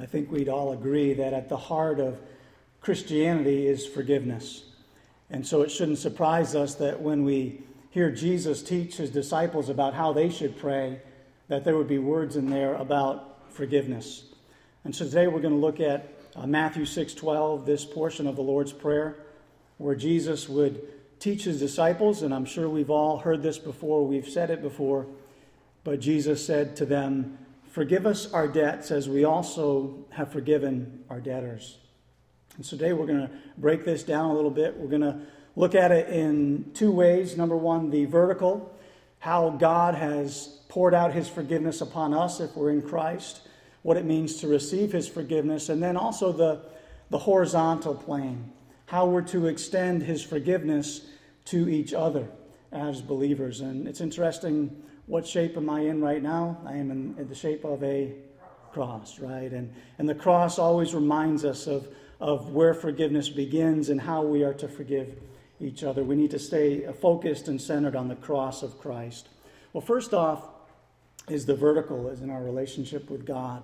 think we'd all agree that at the heart of Christianity is forgiveness. And so it shouldn't surprise us that when we hear Jesus teach his disciples about how they should pray, that there would be words in there about forgiveness. And so today we're going to look at Matthew 6:12, this portion of the Lord's Prayer, where Jesus would teach his disciples, and I'm sure we've all heard this before, we've said it before, but Jesus said to them, "Forgive us our debts as we also have forgiven our debtors." And so today we're going to break this down a little bit. We're going to look at it in two ways. Number one, the vertical, how God has poured out his forgiveness upon us if we're in Christ, what it means to receive his forgiveness, and then also the horizontal plane, how we're to extend his forgiveness to each other as believers. And it's interesting, what shape am I in right now? I am in the shape of a cross, right? And the cross always reminds us of where forgiveness begins and how we are to forgive each other. We need to stay focused and centered on the cross of Christ. Well, first off is the vertical, is in our relationship with God.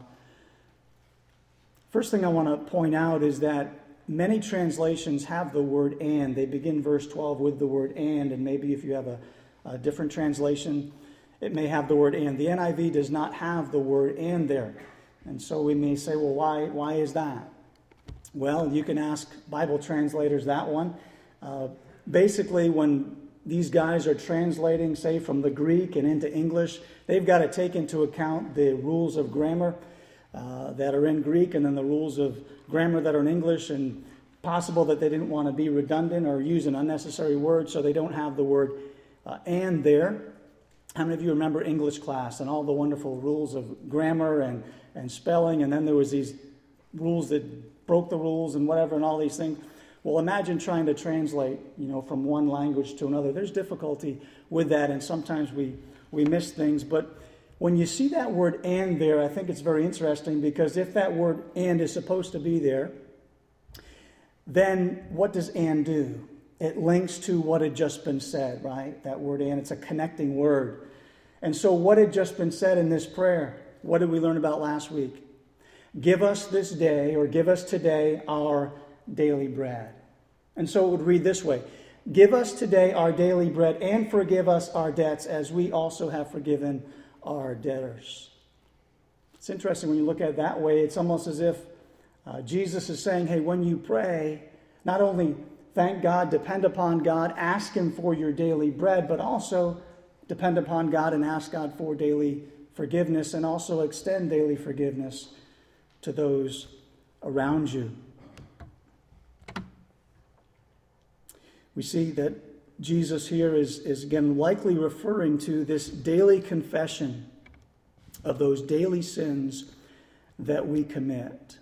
First thing I want to point out is that many translations have the word "and." They begin verse 12 with the word "and," maybe if you have a different translation, it may have the word "and." The NIV does not have the word "and" there. And so we may say, well, why is that? Well, you can ask Bible translators that one. Basically, when these guys are translating, say, from the Greek and into English, they've got to take into account the rules of grammar that are in Greek and then the rules of grammar that are in English, and possible that they didn't want to be redundant or use an unnecessary word, so they don't have the word "and" there. How many of you remember English class and all the wonderful rules of grammar and spelling, and then there was these rules that broke the rules and whatever and all these things? Well, imagine trying to translate, from one language to another. There's difficulty with that, and sometimes we miss things. But when you see that word "and" there, I think it's very interesting, because if that word "and" is supposed to be there, then what does "and" do? It links to what had just been said, right? That word "and," it's a connecting word. And so what had just been said in this prayer, what did we learn about last week? Give us this day, or give us today, our daily bread. And so it would read this way: give us today our daily bread, and forgive us our debts as we also have forgiven our debtors. It's interesting when you look at it that way. It's almost as if Jesus is saying, hey, when you pray, not only thank God, depend upon God, ask him for your daily bread, but also depend upon God and ask God for daily forgiveness, and also extend daily forgiveness to those around you. We see that Jesus here is again likely referring to this daily confession of those daily sins that we commit.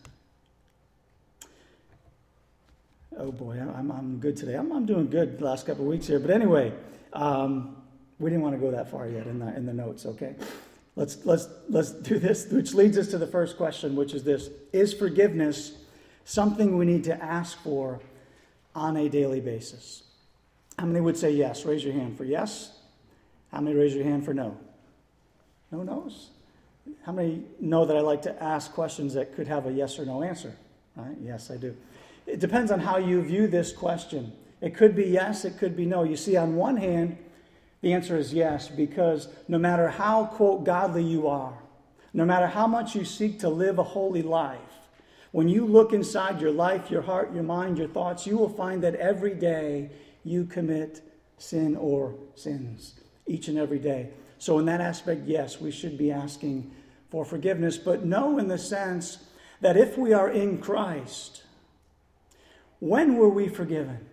Oh boy, I'm good today. I'm doing good the last couple of weeks here. But anyway, we didn't want to go that far yet in the notes. Okay, let's do this, which leads us to the first question, which is this: is forgiveness something we need to ask for on a daily basis? How many would say yes? Raise your hand for yes. How many raise your hand for no? No no's? How many know that I like to ask questions that could have a yes or no answer? Right? Yes, I do. It depends on how you view this question. It could be yes, it could be no. You see, on one hand, the answer is yes, because no matter how, quote, godly you are, no matter how much you seek to live a holy life, when you look inside your life, your heart, your mind, your thoughts, you will find that every day you commit sin or sins, each and every day. So in that aspect, yes, we should be asking for forgiveness, but no in the sense that if we are in Christ, when were we forgiven?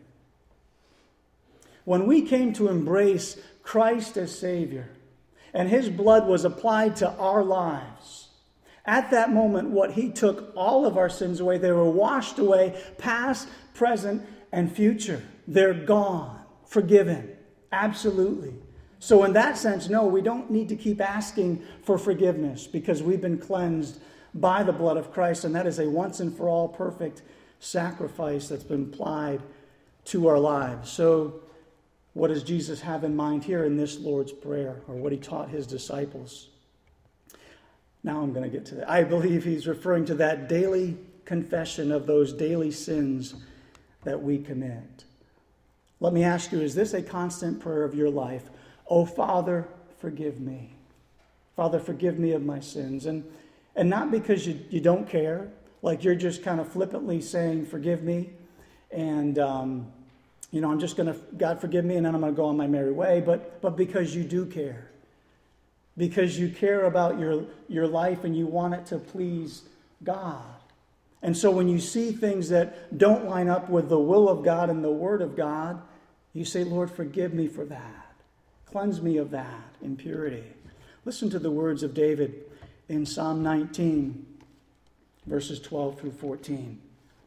When we came to embrace Christ as Savior, and his blood was applied to our lives, at that moment, what he took all of our sins away. They were washed away, past, present, and future. They're gone, forgiven, absolutely. So in that sense, no, we don't need to keep asking for forgiveness, because we've been cleansed by the blood of Christ, and that is a once and for all perfect sacrifice that's been applied to our lives. So what does Jesus have in mind here in this Lord's Prayer, or what he taught his disciples? Now I'm going to get to that. I believe he's referring to that daily confession of those daily sins that we commit. Let me ask you, is this a constant prayer of your life? Oh, Father, forgive me. Father, forgive me of my sins. And not because you don't care, like you're just kind of flippantly saying, forgive me. And, I'm just going to, God, forgive me, and then I'm going to go on my merry way. But because you do care. Because you care about your life and you want it to please God. And so when you see things that don't line up with the will of God and the Word of God, you say, Lord, forgive me for that. Cleanse me of that impurity. Listen to the words of David in Psalm 19, verses 12 through 14.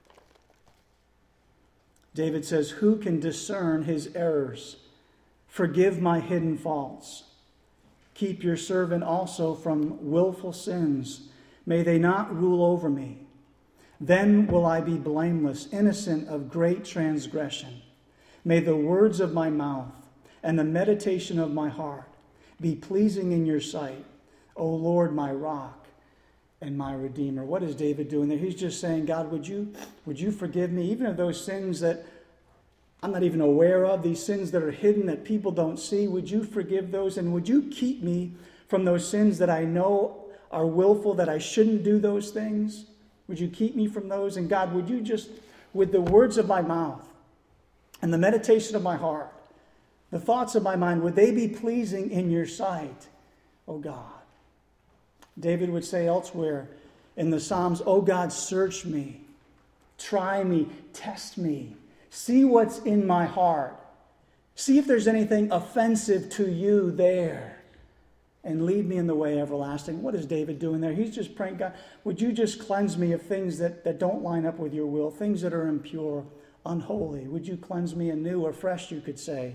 David says, who can discern his errors? Forgive my hidden faults. Keep your servant also from willful sins. May they not rule over me. Then will I be blameless, innocent of great transgression. May the words of my mouth and the meditation of my heart be pleasing in your sight, O Lord, my rock and my redeemer. What is David doing there? He's just saying, God, would you forgive me even of those sins that I'm not even aware of, these sins that are hidden that people don't see? Would you forgive those? And would you keep me from those sins that I know are willful, that I shouldn't do those things? Would you keep me from those? And God, would you just, with the words of my mouth and the meditation of my heart, the thoughts of my mind, would they be pleasing in your sight, O God? David would say elsewhere in the Psalms, O God, search me, try me, test me, see what's in my heart. See if there's anything offensive to you there. And lead me in the way everlasting. What is David doing there? He's just praying, God, would you just cleanse me of things that don't line up with your will, things that are impure, unholy. Would you cleanse me anew or fresh, you could say.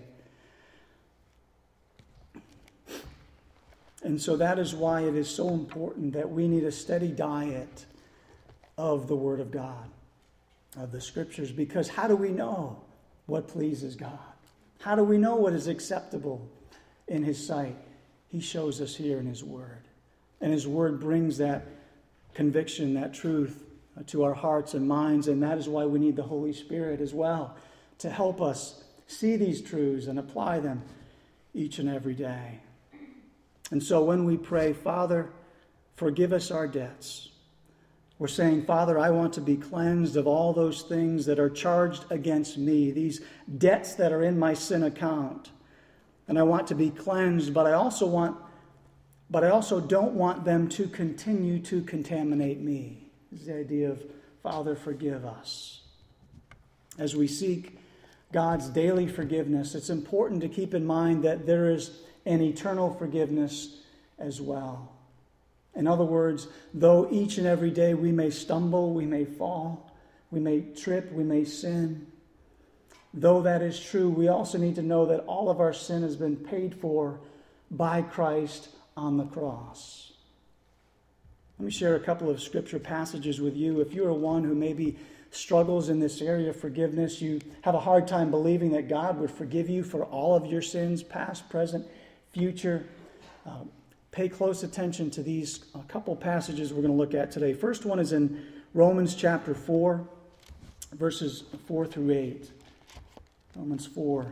And so that is why it is so important that we need a steady diet of the Word of God, of the Scriptures, because how do we know what pleases God? How do we know what is acceptable in His sight? He shows us here in His Word. And His Word brings that conviction, that truth to our hearts and minds. And that is why we need the Holy Spirit as well to help us see these truths and apply them each and every day. And so when we pray, Father, forgive us our debts, we're saying, Father, I want to be cleansed of all those things that are charged against me, these debts that are in my sin account. And I want to be cleansed, but I also don't want them to continue to contaminate me. This is the idea of, Father, forgive us. As we seek God's daily forgiveness, it's important to keep in mind that there is an eternal forgiveness as well. In other words, though each and every day we may stumble, we may fall, we may trip, we may sin, though that is true, we also need to know that all of our sin has been paid for by Christ on the cross. Let me share a couple of scripture passages with you. If you're one who maybe struggles in this area of forgiveness, you have a hard time believing that God would forgive you for all of your sins, past, present, future, pay close attention to these couple passages we're going to look at today. First one is in Romans chapter 4, verses 4 through 8. Romans 4.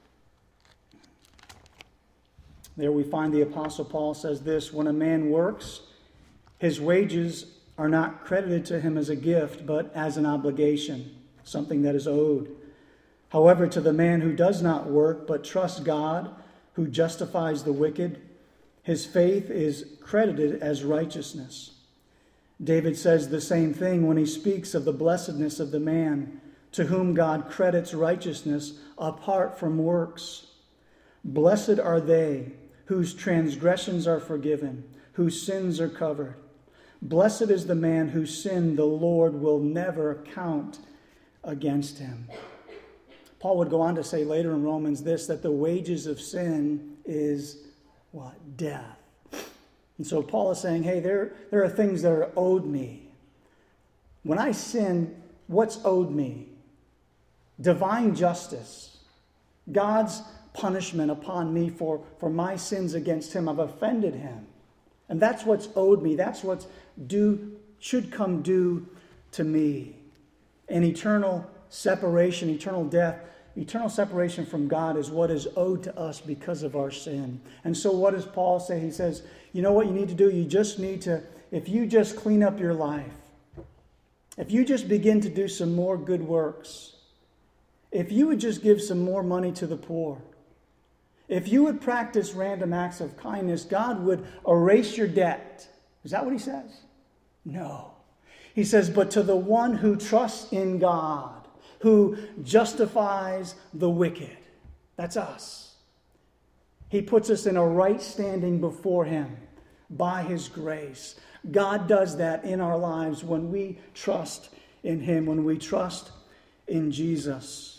There we find the Apostle Paul says this, when a man works, his wages are not credited to him as a gift, but as an obligation, something that is owed. However, to the man who does not work, but trusts God, who justifies the wicked, his faith is credited as righteousness. David says the same thing when he speaks of the blessedness of the man to whom God credits righteousness apart from works. Blessed are they whose transgressions are forgiven, whose sins are covered. Blessed is the man whose sin the Lord will never count against him. Paul would go on to say later in Romans this, that the wages of sin is what? Death. And so Paul is saying, hey, there are things that are owed me. When I sin, what's owed me? Divine justice. God's punishment upon me for my sins against him. I've offended him. And that's what's owed me. That's what's should come due to me. And eternal separation, eternal death, eternal separation from God is what is owed to us because of our sin. And so what does Paul say? He says, you know what you need to do? You just need to, if you just clean up your life, if you just begin to do some more good works, if you would just give some more money to the poor, if you would practice random acts of kindness, God would erase your debt. Is that what he says? No. He says, but to the one who trusts in God, who justifies the wicked. That's us. He puts us in a right standing before him by his grace. God does that in our lives when we trust in him, when we trust in Jesus.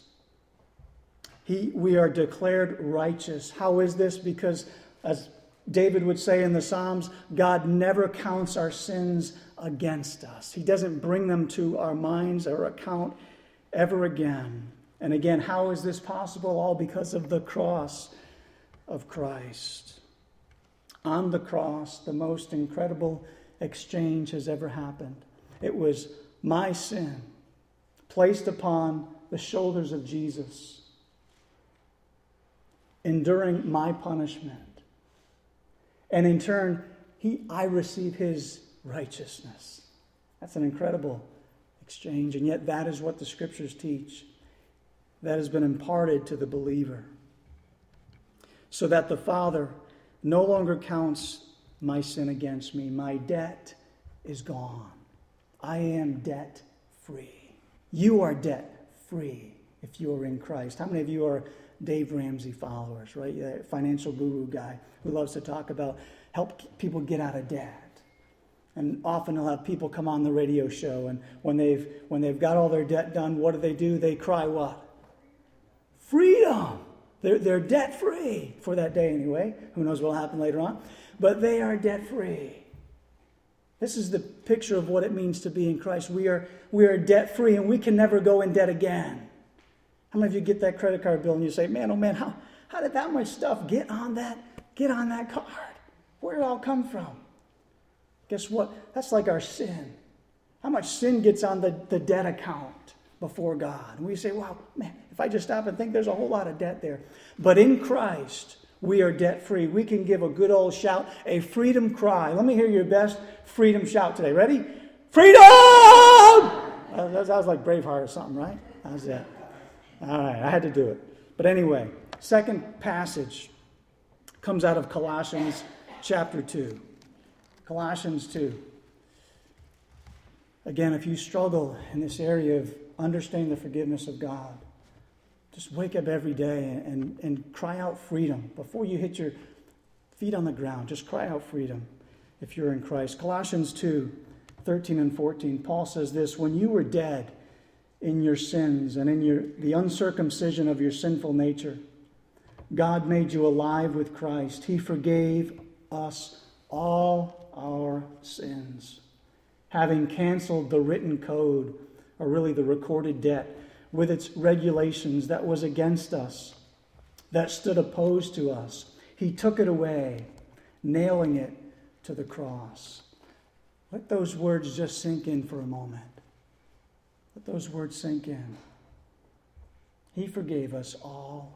We are declared righteous. How is this? Because as David would say in the Psalms, God never counts our sins against us. He doesn't bring them to our minds or account ever again. And again, how is this possible? All because of the cross of Christ. On the cross, the most incredible exchange has ever happened. It was my sin placed upon the shoulders of Jesus, enduring my punishment. And in turn, I receive his righteousness. That's an incredible exchange. And yet that is what the scriptures teach. That has been imparted to the believer. So that the Father no longer counts my sin against me. My debt is gone. I am debt free. You are debt free if you are in Christ. How many of you are Dave Ramsey followers, right? That financial guru guy who loves to talk about help people get out of debt. And often he'll have people come on the radio show, and when they've got all their debt done, what do? They cry what? Freedom. They're debt free for that day anyway. Who knows what will happen later on? But they are debt free. This is the picture of what it means to be in Christ. We are debt free, and we can never go in debt again. How many of you get that credit card bill and you say, man, oh man, how did that much stuff get on that card? Where did it all come from? Guess what? That's like our sin. How much sin gets on the debt account before God? And we say, wow, man, if I just stop and think, there's a whole lot of debt there. But in Christ, we are debt free. We can give a good old shout, a freedom cry. Let me hear your best freedom shout today. Ready? Freedom! That was like Braveheart or something, right? How's that? All right, I had to do it. But anyway, second passage comes out of Colossians chapter 2. Colossians 2. Again, if you struggle in this area of understanding the forgiveness of God, just wake up every day and cry out freedom. Before you hit your feet on the ground, just cry out freedom if you're in Christ. Colossians 2, 13 and 14, Paul says this, when you were dead in your sins and in the uncircumcision of your sinful nature, God made you alive with Christ. He forgave us all our sins, having canceled the written code, or really the recorded debt, with its regulations that was against us, that stood opposed to us. He took it away, nailing it to the cross. Let those words just sink in for a moment. Let those words sink in. He forgave us all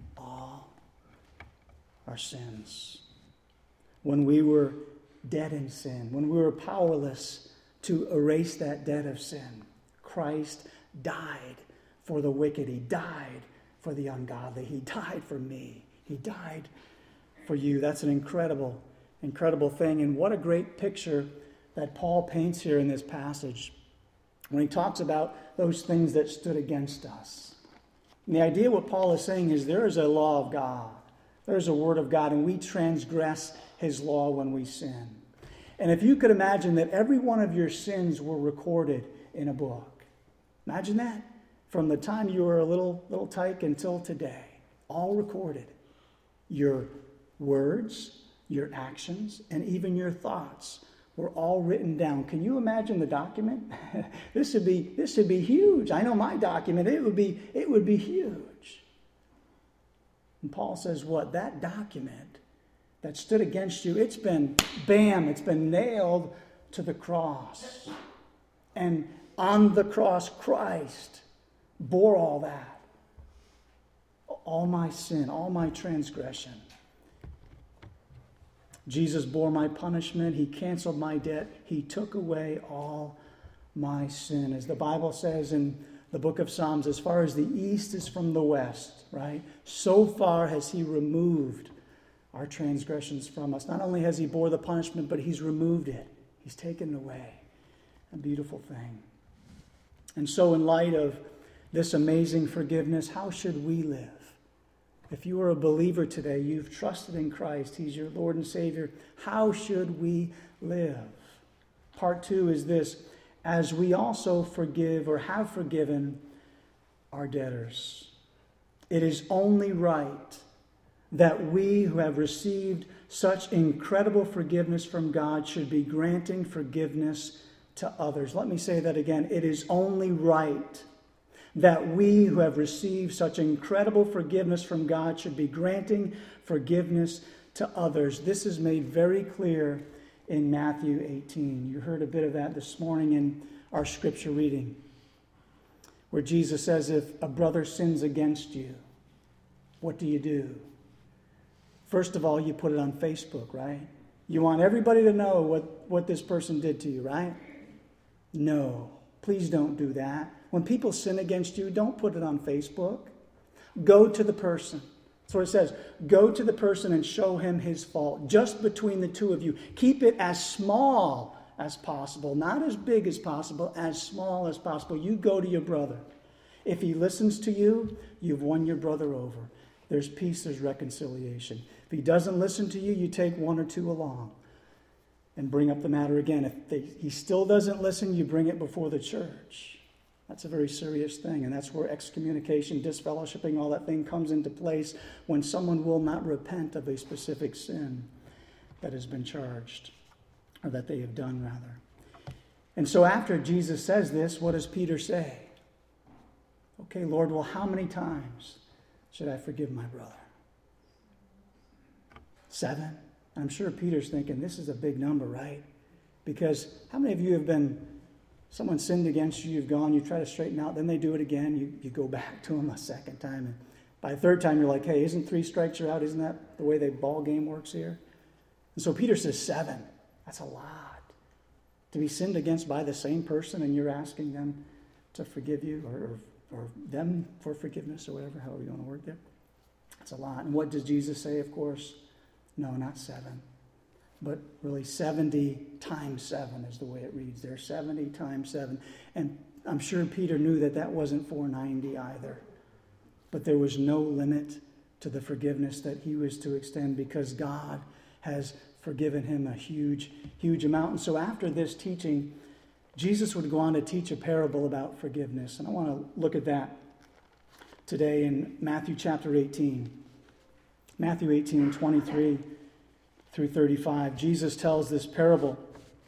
our sins. When we were dead in sin, when we were powerless to erase that debt of sin, Christ died for the wicked. He died for the ungodly. He died for me. He died for you. That's an incredible, incredible thing. And what a great picture that Paul paints here in this passage when he talks about those things that stood against us. And the idea what Paul is saying is there is a law of God. There's a word of God, and we transgress his law when we sin. And if you could imagine that every one of your sins were recorded in a book. Imagine that. From the time you were a little tyke until today. All recorded. Your words, your actions, and even your thoughts were all written down. Can you imagine the document? This would be huge. I know my document, it would be huge. And Paul says what? That document that stood against you, it's been nailed to the cross. And on the cross, Christ bore all that. All my sin, all my transgression. Jesus bore my punishment. He canceled my debt. He took away all my sin. As the Bible says in the book of Psalms, as far as the east is from the west, right? So far has he removed our transgressions from us. Not only has he bore the punishment, but he's removed it. He's taken it away. A beautiful thing. And so in light of this amazing forgiveness, how should we live? If you are a believer today, you've trusted in Christ, he's your Lord and Savior, how should we live? Part 2 is this: as we also forgive or have forgiven our debtors. It is only right that we who have received such incredible forgiveness from God should be granting forgiveness to others. Let me say that again. It is only right that we who have received such incredible forgiveness from God should be granting forgiveness to others. This is made very clear in Matthew 18. You heard a bit of that this morning in our scripture reading, where Jesus says, if a brother sins against you, what do? First of all, you put it on Facebook, right? You want everybody to know what this person did to you, right? No, please don't do that. When people sin against you, don't put it on Facebook. Go to the person. That's what it says. Go to the person and show him his fault, just between the two of you. Keep it as small as possible, not as big as possible, as small as possible. You go to your brother. If he listens to you, you've won your brother over. There's peace, there's reconciliation. If he doesn't listen to you, you take one or two along and bring up the matter again. If he still doesn't listen, you bring it before the church. That's a very serious thing, and that's where excommunication, disfellowshipping, all that thing comes into place when someone will not repent of a specific sin that has been charged, or that they have done, rather. And so after Jesus says this, what does Peter say? Okay, Lord, well, how many times should I forgive my brother? 7? I'm sure Peter's thinking, this is a big number, right? Because how many of you have been, someone sinned against you, you've gone, you try to straighten out, then they do it again, you go back to them a second time, and by the third time you're like, hey, isn't 3 strikes you're out? Isn't that the way the ball game works here? And so Peter says 7. That's a lot. To be sinned against by the same person and you're asking them to forgive you or them for forgiveness or whatever, however you want to word there. That's a lot. And what does Jesus say, of course? No, not 7. But really 70 times 7 is the way it reads there. 70 times 7. And I'm sure Peter knew that wasn't 490 either. But there was no limit to the forgiveness that he was to extend because God has forgiven him a huge, huge amount. And so after this teaching, Jesus would go on to teach a parable about forgiveness. And I want to look at that today in Matthew chapter 18. Matthew 18, 23 through 35. Jesus tells this parable.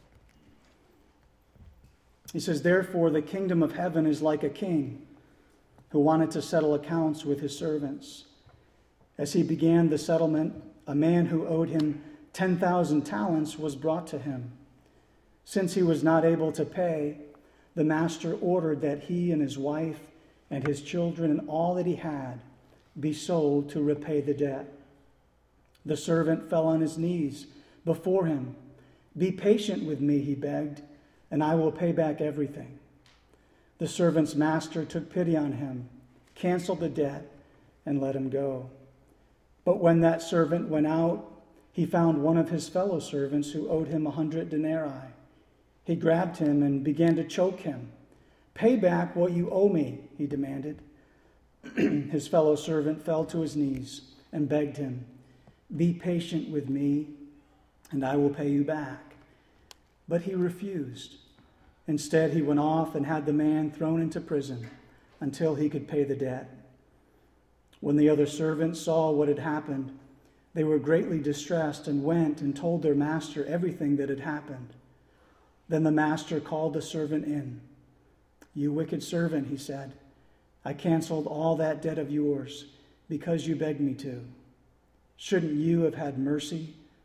He says, therefore, the kingdom of heaven is like a king who wanted to settle accounts with his servants. As he began the settlement, a man who owed him 10,000 talents was brought to him. Since he was not able to pay, the master ordered that he and his wife and his children and all that he had be sold to repay the debt. The servant fell on his knees before him. Be patient with me, he begged, and I will pay back everything. The servant's master took pity on him, canceled the debt, and let him go. But when that servant went out, he found one of his fellow servants who owed him 100 denarii. He grabbed him and began to choke him. Pay back what you owe me, he demanded. His fellow servant fell to his knees and begged him, be patient with me, and I will pay you back. But he refused. Instead, he went off and had the man thrown into prison until he could pay the debt. When the other servants saw what had happened, they were greatly distressed and went and told their master everything that had happened. Then the master called the servant in. You wicked servant, he said, I canceled all that debt of yours because you begged me to. Shouldn't you have had mercy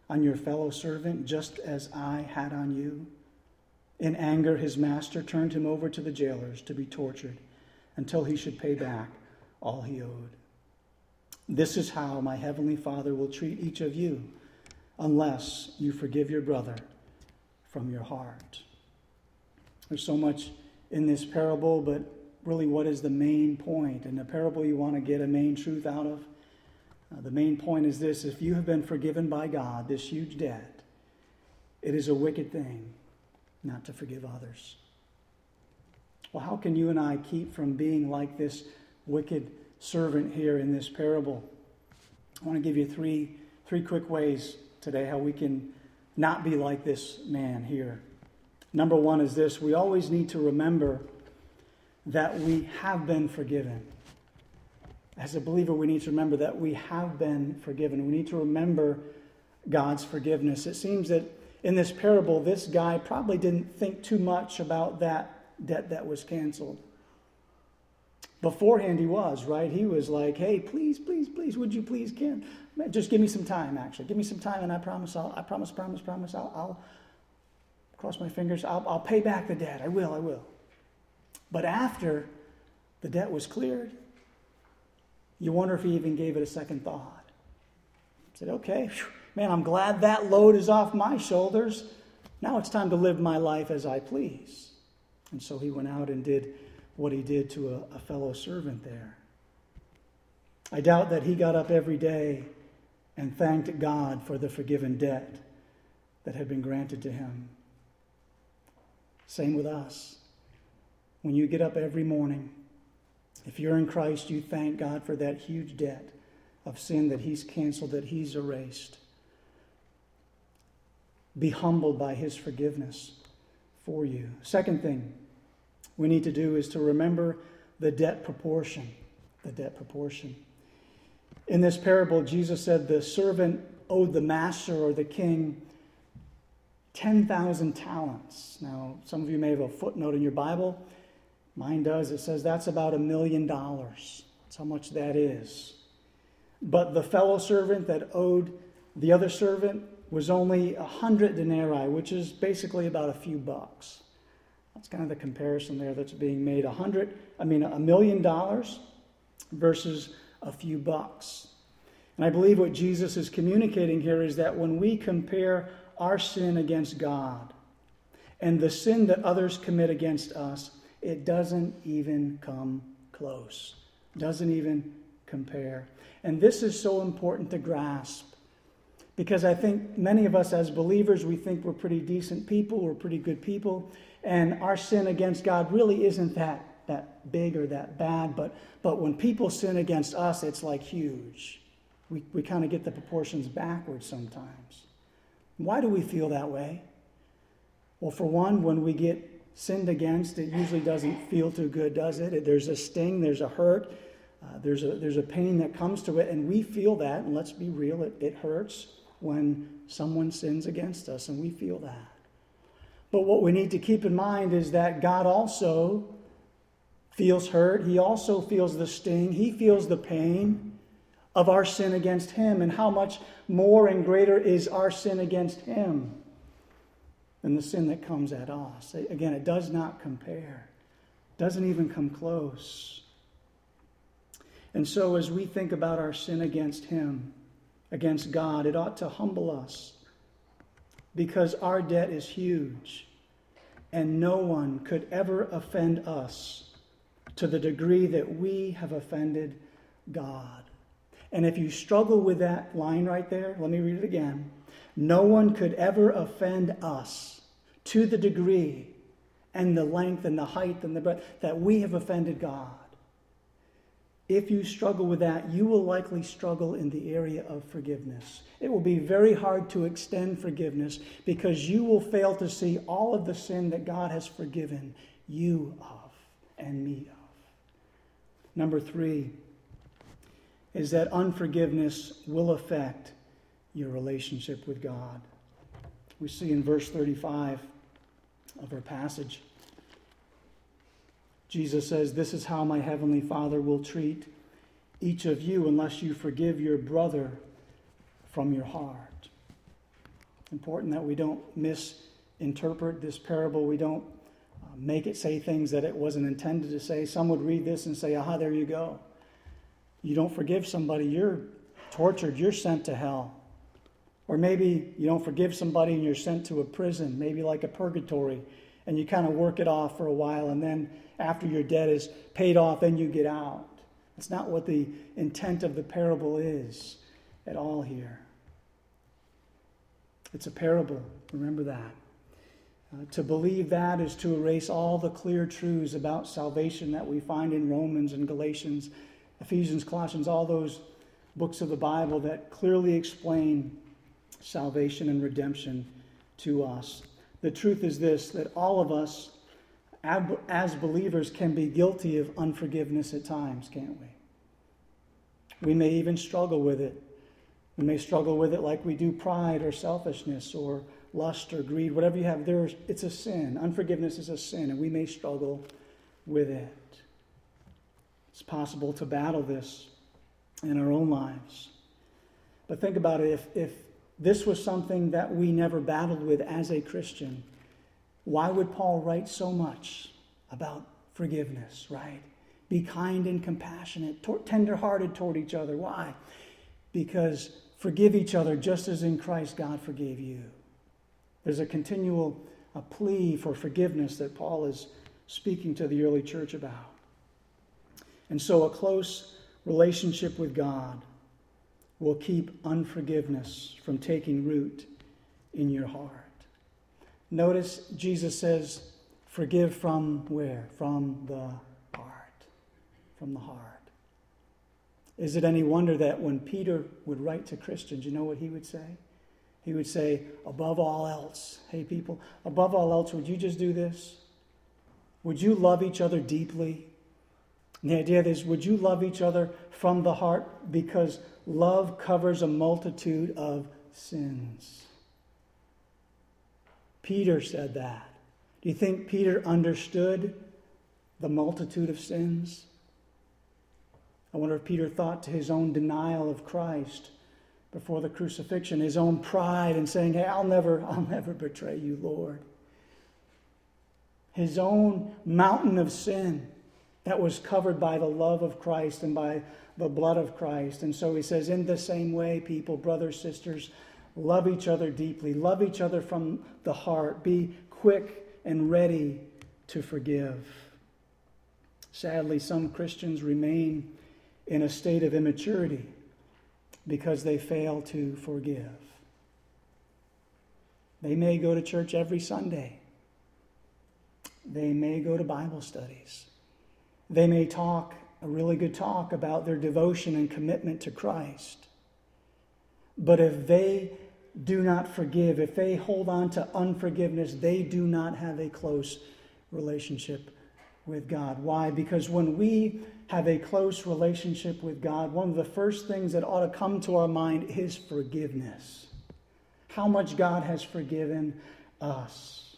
on your fellow servant, just as I had on you?" In anger, his master turned him over to the jailers to be tortured until he should pay back all he owed. This is how my heavenly Father will treat each of you unless you forgive your brother from your heart. There's so much in this parable, but really, what is the main point? In a parable, you want to get a main truth out of. The main point is this: if you have been forgiven by God, this huge debt, it is a wicked thing not to forgive others. Well, how can you and I keep from being like this wicked servant here in this parable? I want to give you three quick ways today how we can not be like this man here. Number one is this: we always need to remember that we have been forgiven. As a believer, we need to remember that we have been forgiven. We need to remember God's forgiveness. It seems that in this parable, this guy probably didn't think too much about that debt that was canceled. Beforehand, he was, right? He was like, "Hey, please, would you please, Ken? Just give me some time, actually. Give me some time, and I promise, I'll cross my fingers, I'll pay back the debt. I will. But after the debt was cleared, you wonder if he even gave it a second thought. He said, "Okay, man, I'm glad that load is off my shoulders. Now it's time to live my life as I please." And so he went out and did what he did to a fellow servant there. I doubt that he got up every day and thanked God for the forgiven debt that had been granted to him. Same with us. When you get up every morning, if you're in Christ, you thank God for that huge debt of sin that he's canceled, that he's erased. Be humbled by his forgiveness for you. Second thing we need to do is to remember the debt proportion. The debt proportion. In this parable, Jesus said the servant owed the master or the king 10,000 talents. Now, some of you may have a footnote in your Bible. Mine does. It says that's about $1 million. That's how much that is. But the fellow servant that owed the other servant was only 100 denarii, which is basically about a few bucks. That's kind of the comparison there that's being made. $1 million versus a few bucks. And I believe what Jesus is communicating here is that when we compare our sin against God and the sin that others commit against us, it doesn't even come close. Doesn't even compare. And this is so important to grasp, because I think many of us as believers, we think we're pretty decent people, we're pretty good people, and our sin against God really isn't that big or that bad, but when people sin against us, it's like huge. We kind of get the proportions backwards sometimes. Why do we feel that way? Well, for one, when we get sinned against, it usually doesn't feel too good, does it? There's a sting, there's a hurt, there's a pain that comes to it, and we feel that, and let's be real, it hurts when someone sins against us, and we feel that. But what we need to keep in mind is that God also feels hurt. He also feels the sting. He feels the pain of our sin against him, and how much more and greater is our sin against him than the sin that comes at us. Again, it does not compare. It doesn't even come close. And so as we think about our sin against him, against God, it ought to humble us, because our debt is huge, and no one could ever offend us to the degree that we have offended God. And if you struggle with that line right there, let me read it again. No one could ever offend us to the degree and the length and the height and the breadth that we have offended God. If you struggle with that, you will likely struggle in the area of forgiveness. It will be very hard to extend forgiveness, because you will fail to see all of the sin that God has forgiven you of and me of. Number 3 is that unforgiveness will affect your relationship with God. We see in verse 35 of our passage, Jesus says, "This is how my heavenly Father will treat each of you unless you forgive your brother from your heart." important that we don't misinterpret this parable. We don't make it say things that it wasn't intended to say. Some would read this and say, aha, there you go. You don't forgive somebody, you're tortured, you're sent to hell. Or maybe you don't forgive somebody and you're sent to a prison, maybe like a purgatory, and you kind of work it off for a while, and then after your debt is paid off, then you get out. It's not what the intent of the parable is at all here. It's a parable. Remember that. To believe that is to erase all the clear truths about salvation that we find in Romans and Galatians, Ephesians, Colossians, all those books of the Bible that clearly explain salvation and redemption to us. The truth is this, that all of us, as believers, can be guilty of unforgiveness at times, can't we? We may even struggle with it. We may struggle with it like we do pride or selfishness or lust or greed, whatever you have. It's a sin. Unforgiveness is a sin, and we may struggle with it. It's possible to battle this in our own lives. But think about it. If this was something that we never battled with as a Christian, why would Paul write so much about forgiveness, right? Be kind and compassionate, tender-hearted toward each other. Why? Because forgive each other just as in Christ God forgave you. There's a continual plea for forgiveness that Paul is speaking to the early church about. And so a close relationship with God will keep unforgiveness from taking root in your heart. Notice Jesus says, forgive from where? From the heart. From the heart. Is it any wonder that when Peter would write to Christians, you know what he would say? He would say, above all else, hey people, above all else, would you just do this? Would you love each other deeply? And the idea is, would you love each other from the heart? Because love covers a multitude of sins. Peter said that. Do you think Peter understood the multitude of sins? I wonder if Peter thought to his own denial of Christ before the crucifixion, his own pride in saying, hey, I'll never betray you, Lord. His own mountain of sin that was covered by the love of Christ and by the blood of Christ. And so he says, in the same way, people, brothers, sisters, love each other deeply. Love each other from the heart. Be quick and ready to forgive. Sadly, some Christians remain in a state of immaturity because they fail to forgive. They may go to church every Sunday. They may go to Bible studies. They may talk a really good talk about their devotion and commitment to Christ. But if they do not forgive, if they hold on to unforgiveness, they do not have a close relationship with God. Why? Because when we have a close relationship with God, one of the first things that ought to come to our mind is forgiveness. How much God has forgiven us.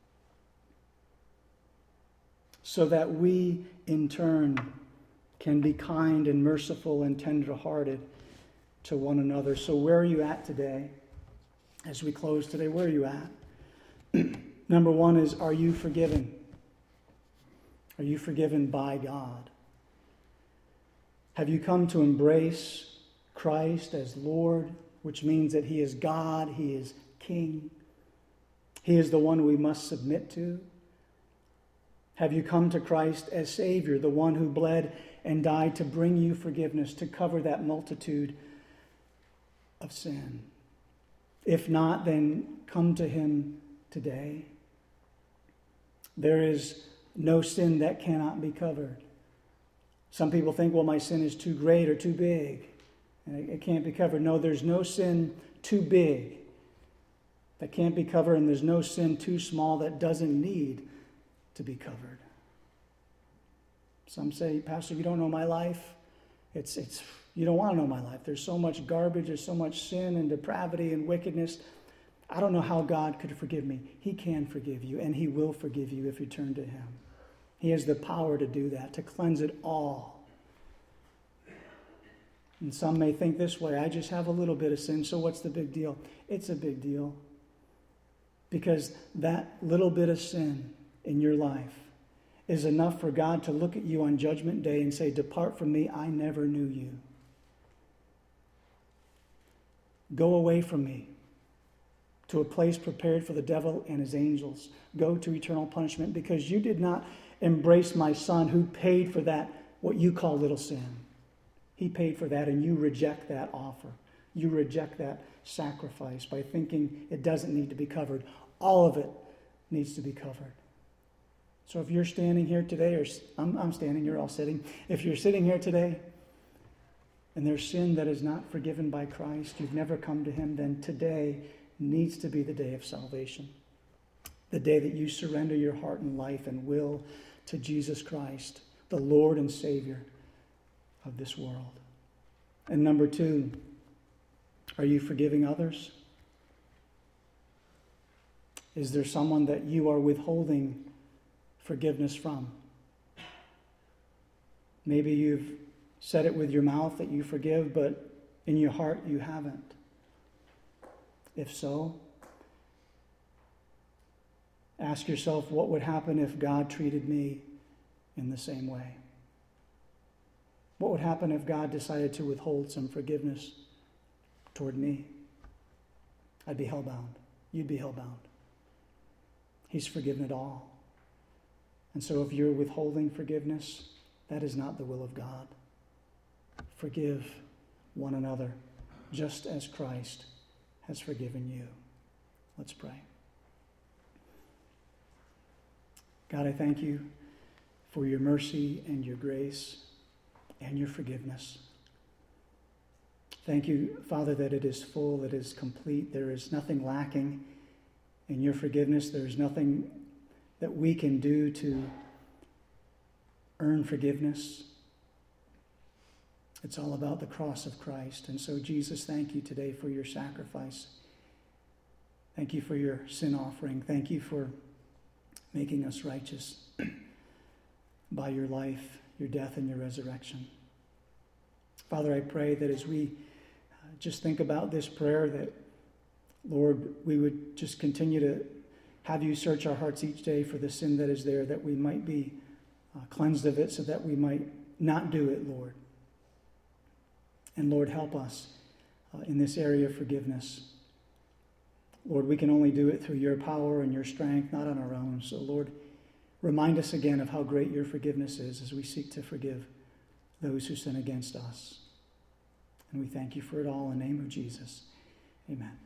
So that we, in turn, can be kind and merciful and tender-hearted to one another. So where are you at today? As we close today, where are you at? Number one is, are you forgiven? Are you forgiven by God? Have you come to embrace Christ as Lord, which means that He is God, He is King. He is the one we must submit to. Have you come to Christ as Savior, the one who bled and died to bring you forgiveness, to cover that multitude of sin? If not, then come to Him today. There is no sin that cannot be covered. Some people think, well, my sin is too great or too big, and it can't be covered. No, there's no sin too big that can't be covered, and there's no sin too small that doesn't need to be covered. Some say, Pastor, you don't know my life. It's you don't want to know my life. There's so much garbage, there's so much sin and depravity and wickedness. I don't know how God could forgive me. He can forgive you, and He will forgive you if you turn to Him. He has the power to do that, to cleanse it all. And some may think this way, I just have a little bit of sin, so what's the big deal? It's a big deal. Because that little bit of sin in your life is enough for God to look at you on Judgment Day and say, "Depart from me, I never knew you. Go away from me to a place prepared for the devil and his angels. Go to eternal punishment because you did not embrace my Son who paid for that, what you call little sin. He paid for that, and you reject that offer. You reject that sacrifice by thinking it doesn't need to be covered. All of it needs to be covered." So if you're standing here today, or I'm standing, you're all sitting. If you're sitting here today and there's sin that is not forgiven by Christ, you've never come to him, then today needs to be the day of salvation. The day that you surrender your heart and life and will to Jesus Christ, the Lord and Savior of this world. And number 2, are you forgiving others? Is there someone that you are withholding forgiveness from? Maybe you've said it with your mouth that you forgive, but in your heart you haven't. If so, ask yourself, what would happen if God treated me in the same way? What would happen if God decided to withhold some forgiveness toward me? I'd be hellbound. You'd be hellbound. He's forgiven it all. And so if you're withholding forgiveness, that is not the will of God. Forgive one another, just as Christ has forgiven you. Let's pray. God, I thank you for your mercy and your grace and your forgiveness. Thank you, Father, that it is full, it is complete. There is nothing lacking in your forgiveness. There is nothing that we can do to earn forgiveness. It's all about the cross of Christ. And so, Jesus, thank you today for your sacrifice. Thank you for your sin offering. Thank you for making us righteous by your life, your death, and your resurrection. Father, I pray that as we just think about this prayer, that, Lord, we would just continue to have you search our hearts each day for the sin that is there, that we might be cleansed of it so that we might not do it, Lord. And Lord, help us in this area of forgiveness. Lord, we can only do it through your power and your strength, not on our own. So, Lord, remind us again of how great your forgiveness is as we seek to forgive those who sin against us. And we thank you for it all in the name of Jesus. Amen.